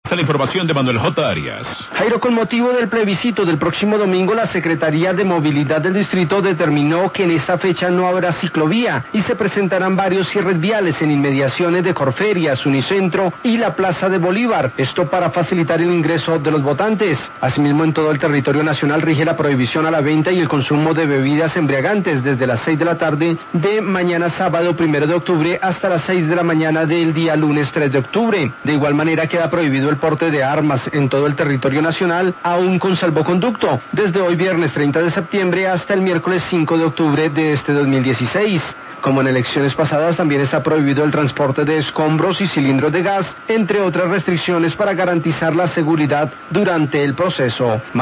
Esta es la información de Manuel J. Arias. Jairo, con motivo del plebiscito del próximo domingo, la Secretaría de Movilidad del Distrito determinó que en esta fecha no habrá ciclovía y se presentarán varios cierres viales en inmediaciones de Corferias, Unicentro y la Plaza de Bolívar. Esto para facilitar el ingreso de los votantes. Asimismo, en todo el territorio nacional rige la prohibición a la venta y el consumo de bebidas embriagantes desde las 6 de la tarde de mañana sábado 1 de octubre hasta las 6 de la mañana del día lunes 3 de octubre. De igual manera queda prohibido el porte de armas en todo el territorio nacional, aún con salvoconducto, desde hoy viernes 30 de septiembre hasta el miércoles 5 de octubre de este 2016. Como en elecciones pasadas, también está prohibido el transporte de escombros y cilindros de gas, entre otras restricciones para garantizar la seguridad durante el proceso.